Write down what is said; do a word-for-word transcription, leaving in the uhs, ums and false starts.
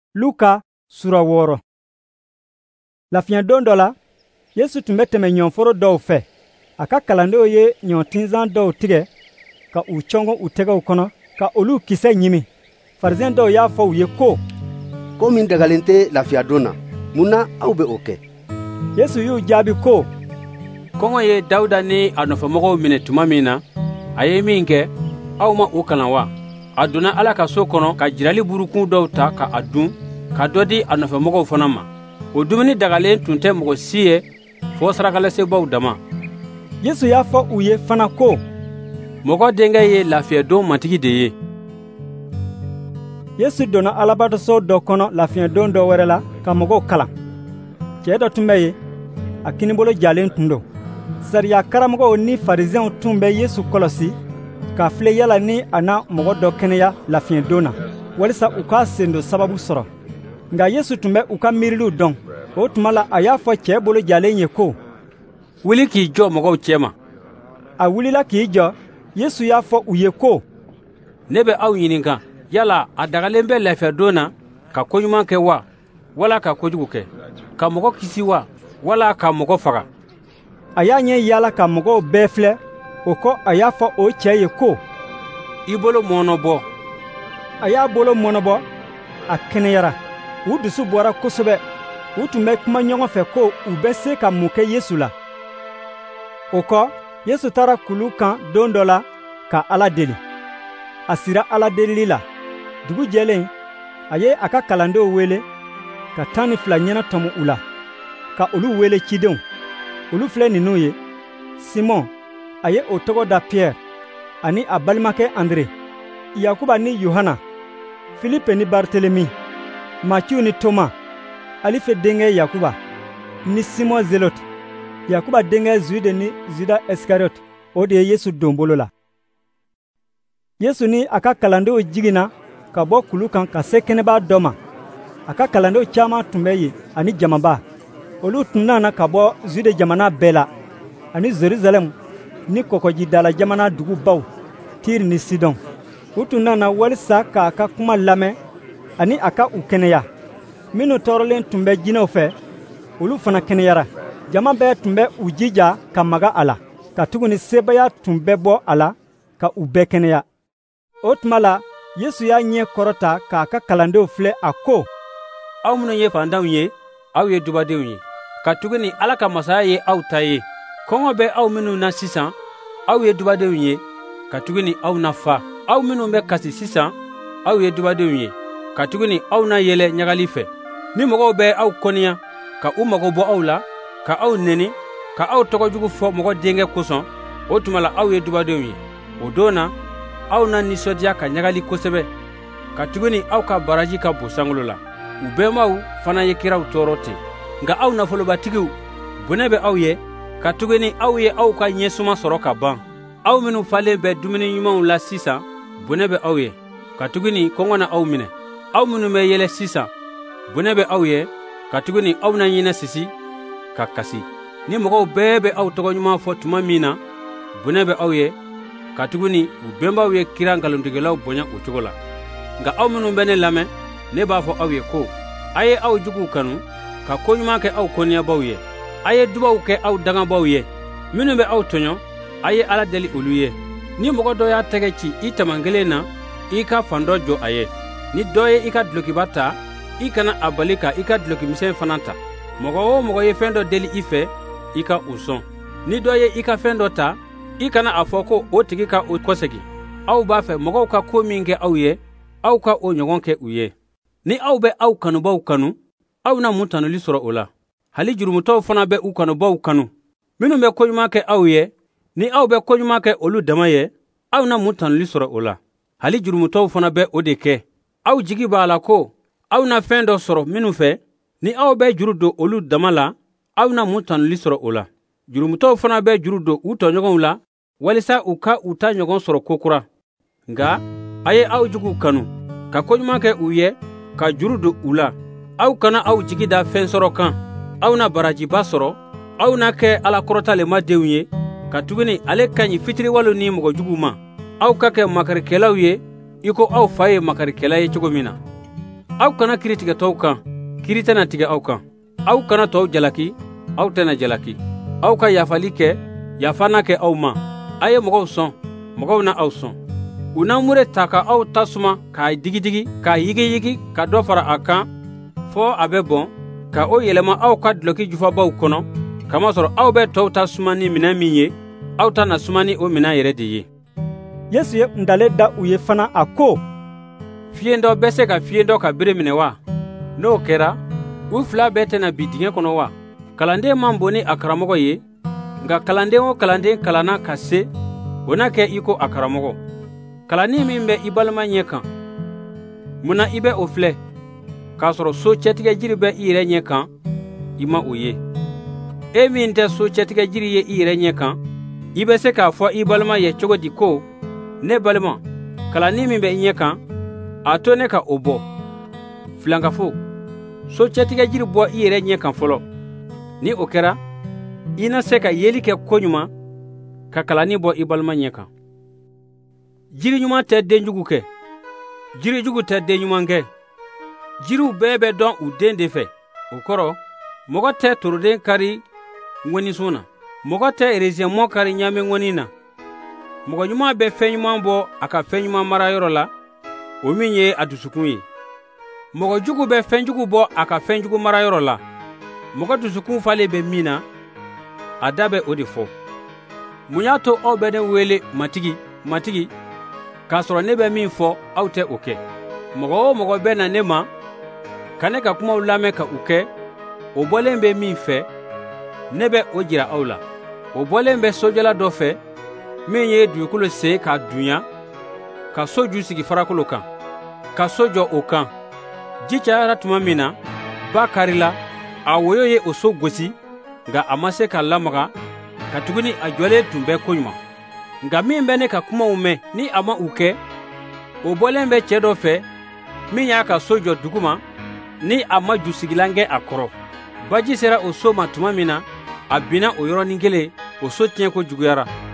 Luka sura wɔɔrɔ. Lafiɲɛ don dɔ la, Yesu tun bɛ tɛmɛ ɲɔforo dɔw fɛ. A ka kalandenw ye ɲɔtinzan dɔw tigɛ ka u cɔngɔ u tɛgɛw kɔnɔ ka olu kisɛ ɲimi. Farisɛn dɔw y'a fɔ u ye ko, ko min dagalen tɛ lafiya don na, mun na aw bɛ o kɛ? Yesu y'u jaabi ko, kɔngɔ ye Dawuda ni a nɔfɛmɔgɔw minɛ tuma min na, a ye min kɛ, aw ma o kalan wa? A donna Ala ka so kɔnɔ ka jirali burukun dɔw ta ka a dun, ka dɔ di a nɔfɛmɔgɔw fana ma. O dumuni dagalen tun tɛ mɔgɔ si ye fɔ sarakalasebaaw dama. Yesu y'a fɔ u ye fana ko, mɔgɔ denkɛ ye lafiyɛdon matigi de ye. Yesu donna alabatoso dɔ kɔnɔ lafiyɛdon dɔ wɛrɛ la ka mɔgɔw kalan. Cɛ dɔ tun bɛ yen, a kinibolo jalen tun don. Sariya karamɔgɔw ni Farisɛnw tun bɛ Yesu kɔlɔsi k'a filɛ yala ni a na mɔgɔ dɔ kɛnɛya lafiyɛdon na, walisa u k'a sen don sababu sɔrɔ. Nka Yesu tun bɛ u ka miiriliw dɔn. O tuma la a y'a fɔ cɛ bolo jalen ye ko, wuli k'i jɔ mɔgɔw cɛma. A wulila k'i jɔ. Yesu y'a fɔ u ye ko, ne bɛ aw ɲininka, yala a dagalen bɛ lafiyɛdon na ka koɲuman kɛ wa, wala ka kojugu kɛ, ka mɔgɔ kisi wa, wala ka mɔgɔ faga? A y'a ɲɛ yaala ka mɔgɔw bɛɛ filɛ. O kɔ a y'a fɔ o cɛ ye ko, i bolo mɔnɔbɔ. A y'a bolo mɔnɔbɔ, a kɛnɛyara. U dusu bɔra kosɛbɛ. U tun bɛ kuma ɲɔgɔn fɛ ko u bɛ se ka mun kɛ Yesu la. O kɔ Yesu taara kulu kan don dɔ la ka Ala deli. A sira Ala delili la. Dugu jɛlen, a ye a ka kalandenw wele ka tan ni fila ɲɛna tɔmɔ u la, ka olu wele cidenw. Olu filɛ ninnu ye: Simɔn, a ye o tɔgɔ da Piyɛri, ani a balimakɛ Andre, Yakuba ni Yohana, Filipe ni Baritelemi, Maciyu ni Toma, Alife denkɛ Yakuba, ni Simɔn Zelote, Yakuba denkɛ Zude ni Zuda Isikariyote. O de ye Yesu don bolo la. Yesu ni a ka kalandenw jiginna ka bɔ kulu kan ka se kɛnɛba dɔ ma. A ka kalandenw caaman tun bɛ yen, ani jamaba. Olu tun nana ka bɔ Zude jamana bɛɛ la, ani Jerusalɛmu, ni kɔkɔjidala jamana dugubaw, Tiri ni Sidɔn. U tun nana walisa k'a ka kuma lamɛn ani a ka u kɛnɛya. Minnu tɔɔrɔlen tun bɛ jinɛw fɛ, olu fana kɛnɛyara. Jama bɛɛ tun bɛ u jija ka maga a la, katuguni sebaaya tun bɛ bɔ a la ka u bɛɛ kɛnɛya. O tuma la Yesu y'a ɲɛ kɔrɔta k'a ka kalandenw filɛ, a ko, aw minnu ye fantanw ye, aw ye dubadenw ye. Katuguni Ala ka masaya ye aw ta ye. Kɔngɔ bɛ aw minnu na sisan, aw ye dubadenw ye. Katuguni aw na fa. Aw minnu bɛ kasi sisan, aw ye dubadenw ye. Katuguni aw na yɛlɛ ɲagali fɛ. Ni mɔgɔw bɛ aw kɔniya ka u mago bɔ aw la, ka aw neni, ka aw tɔgɔjugu fɔ mɔgɔ denkɛ kosɔn, o tuma la aw ye dubadenw ye. O don na aw na nisɔndiya ka ɲagali kosɛbɛ. Katuguni aw ka baraji ka bon sankolo la. U bɛnbaw fana ye kiraw tɔɔrɔ ten. Nka aw nafolobatigiw, bonɛ bɛ aw ye. Katuguni aw ye aw ka ɲɛsuma sɔrɔ ka ban. Aw minnu falen bɛ dumuni ɲumanw la sisan, bonɛ bɛ aw ye. Katuguni kɔngɔ na aw minɛ. Aw minnu bɛ yɛlɛ sisan, bonɛ bɛ aw ye. Katuguni aw na ɲinɛ sisi ka kasi. Ni mɔgɔw bɛɛ bɛ aw tɔgɔɲuman fɔ tuma min na, bonɛ bɛ aw ye. Katuguni u bɛnbaw ye kira nkalontigɛlaw bonya o cogo la. Nka aw minnu bɛ ne lamɛn, ne b'a fɔ aw ye ko, a ye aw juguw kanu, ka koɲuman kɛ aw kɔniyabaw ye. A ye dubaw kɛ aw dangabaw ye. Minnu bɛ aw tɔɲɔ, a ye Ala deli olu ye. Ni mɔgɔ dɔ y'a tɛgɛ ci i taman kelen na, i ka fan dɔ jɔ a ye. Ni dɔ ye i ka dulokiba ta, i kana a bali ka i ka dulokimisɛn fana ta. Mɔgɔ o mɔgɔ ye fɛn dɔ deli i fɛ, i ka o sɔn. Ni dɔ ye i ka fɛn dɔ ta, i kana a fɔ ko o tigi ka o kɔsegi. Aw b'a fɛ mɔgɔw ka ko min kɛ aw ye, aw ka o ɲɔgɔn kɛ u ye. Ni aw bɛ aw kanubaw kanu, aw na mun tanuli sɔrɔ o la? Hali jurumutɔw fana bɛ u kanubaw kanu. Minnu bɛ koɲuman kɛ aw ye, ni aw bɛ koɲuman kɛ olu dama ye, aw na mun tanuli sɔrɔ o la? Hali jurumutɔw fana bɛ o de kɛ. Aw jigi b'a la ko aw na fɛn dɔ sɔrɔ minnu fɛ, ni aw bɛ juru don olu dama la, aw na mun tanuli sɔrɔ o la? Jurumutɔw fana bɛ juru don u tɔɲɔgɔnw la, walisa u ka u ta ɲɔgɔn sɔrɔ kokura. Nka a ye aw juguw kanu, ka koɲuman kɛ u ye, ka juru don u la. Aw kana aw jigi da fɛn sɔrɔ kan. Aw na barajiba sɔrɔ, aw na kɛ Ala kɔrɔtalenma denw ye. Katuguni ale ka ɲi fitiriwalew ni mɔgɔ juguw ma. Aw ka kɛ makarikɛlaw ye, i ko aw fa ye makarikɛla ye cogo min na. aw kana kiri tigɛ tɔw kan, kiri tɛna tigɛ aw kan. Aw kana tɔw jalaki, aw tɛna jalaki. Aw ka yafali kɛ, yafa na kɛ aw ma. A ye mɔgɔw sɔn, mɔgɔw na aw sɔn. U na mure ta ka aw tasuma k'a digidigi, k'a yigiyigi ka dɔ fara a kan fɔɔ a bɛ bɔn, ka o yɛlɛma aw ka duloki jufabaw kɔnɔ, kamasɔrɔ aw bɛ tɔw ta suma ni minɛn min ye, aw ta na suma ni o minɛn yɛrɛ de ye. Yesu ye ndale da u ye fana a ko, fiyen dɔ bɛ se ka fiyen dɔ ka bere minɛ wa? N'o kɛra, u fila bɛɛ tɛna bi dingɛ kɔnɔ wa? Kalanden man bon ni a karamɔgɔ ye, nka kalanden o kalanden kalanna ka se, o na kɛ i ko a karamɔgɔ. Kalanni min bɛ i balima ɲɛ kan, munna i bɛ o filɛ, k'a sɔrɔ so cɛtigɛ jiri bɛ i yɛrɛ ɲɛ kan, i ma o ye. E min tɛ so cɛtigɛ jiri ye i yɛrɛ ɲɛ kan, i bɛ se k'a fɔ i balima ye cogo di ko, ne balima, kalanni min bɛ i ɲɛ kan, a to ne ka o bɔ. Filankafo, so cɛtigɛ jiri bɔ i yɛrɛ ɲɛ kan fɔlɔ. Ni o kɛra, i na se ka yeli kɛ koɲuman ka kalanni bɔ i balima ɲɛ kan. Jiri ɲuman tɛ den jugu kɛ, jiri jugu tɛ den ɲuman kɛ. Jiriw bɛɛ bɛ dɔn u den de fɛ. O kɔrɔ, mɔgɔ tɛ toroden kari ŋɔnisun na, mɔgɔ tɛ ereziyɛnmɔ kari ɲaamɛ ŋɔni na. Mɔgɔ ɲuman bɛ fɛn ɲuman bɔ a ka fɛn ɲuman marayɔrɔ la, o min ye a dusukun ye. Mɔgɔ jugu bɛ fɛn jugu bɔ a ka fɛn jugu marayɔrɔ la. Mɔgɔ dusukun falen bɛ min na, a da bɛ o de fɔ. Mun y'a to aw bɛ ne wele matigi, matigi, k'a sɔrɔ ne bɛ min fɔ aw tɛ o kɛ? Mɔgɔ o mɔgɔ bɛ na ne ma, ka ne ka kumaw lamɛn ka u kɛ, o bɔlen bɛ min fɛ, ne bɛ o jira aw la. O bɔlen bɛ sojɔla dɔ fɛ, min ye dugukolo sen k'a dunya, ka so ju sigi farakolo kan, ka so jɔ o kan. Ji cayara tuma min na, ba karila, a woyo ye o so gosi, nka a ma se ka lamaga, ka tuguni a jɔlen tun bɛ koɲuman. Nka min bɛ ne ka kumaw mɛn ni a ma u kɛ, o bɔlen bɛ cɛ dɔ fɛ, min y'a ka so jɔ duguma, ni a ma jusigilan kɛ a kɔrɔ. Baji sera o so ma tuma min na, a binna o yɔrɔnin kelen, o so tiɲɛko juguyara.